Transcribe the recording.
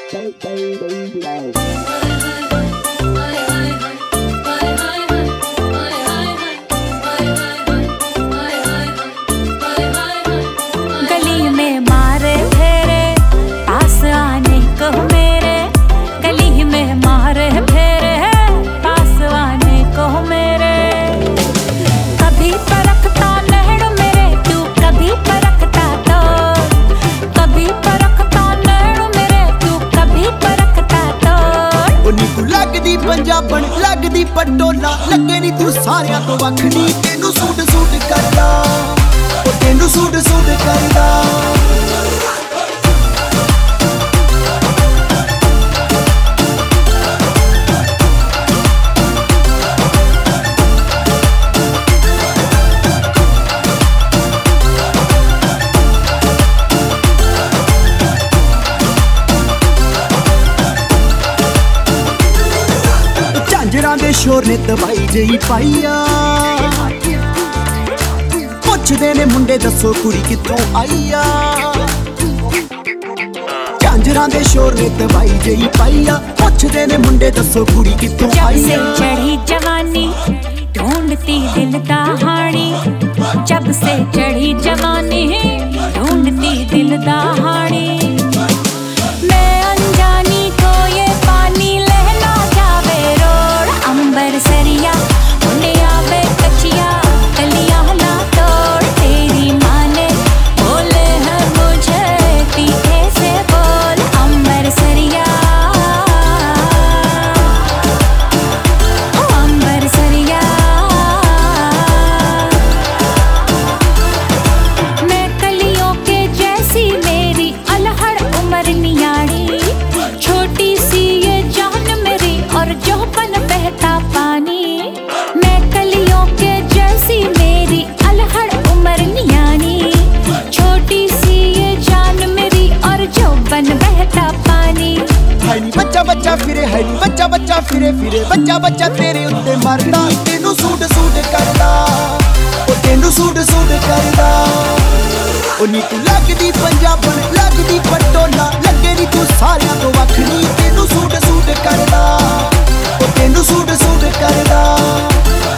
गली में मारे फेरे पास आने को मेरे, गली में मारे फेरे पास आने को मेरे। कभी परखता नैण मेरे तू, कभी परखता तो, कभी परखता नैण मेरे तू, कभी परखता तो। नी तू लगदी पंजाबन लगदी पटोला, लगे नी तू सारियां तो वखनी, तेनू सूट सूट करदा, ओ तेनू सूट सूट करदा। झांजरां दे शोर ने दवाई जही पाईया, पुछदे ने मुंडे दसो कुड़ी कित्थों आईया। झांजरां दे शोर ने दवाई जही पाईया, पुछदे ने मुंडे दसो कुड़ी कित्थों आईया। जब से चढ़ी जवानी ढूंढती दिल दा हाणी, जब से चढ़ी जवानी ढूंढती दिल दा हाणी। मैं अनजानी को ये पानी लहला जावे रोड, अंबर सरिया उन्हें आवे कचिया कलिया ला तोड़। तेरी माँ ने बोले है मुझे तीखे से बोल, अंबर सरिया ओ अंबर सरिया। मैं कलियों के जैसी मेरी अलहड़ उम्र नियाड़ी, छोटी सी ये जान मेरी और जौहपन बहता पानी। मैं कलियों के जैसी मेरी अलहड़ उम्र नियाड़ी, छोटी सी ये जान मेरी और जौहपन बहता पानी। है नी बच्चा बच्चा फिरे, है नी बच्चा बच्चा फिरे फिरे, बच्चा बच्चा तेरे उत्ते मरदा, तेनू सूट सूट करदा, ओ तेनू सूट सूट करदा। ओ नी तू लगदी पंजाबन लगदी पटोला, लगे नी तू सारियां तो वखनी, तेनू सूट सूट करदा, ओ तेनू सूट सूट करदा।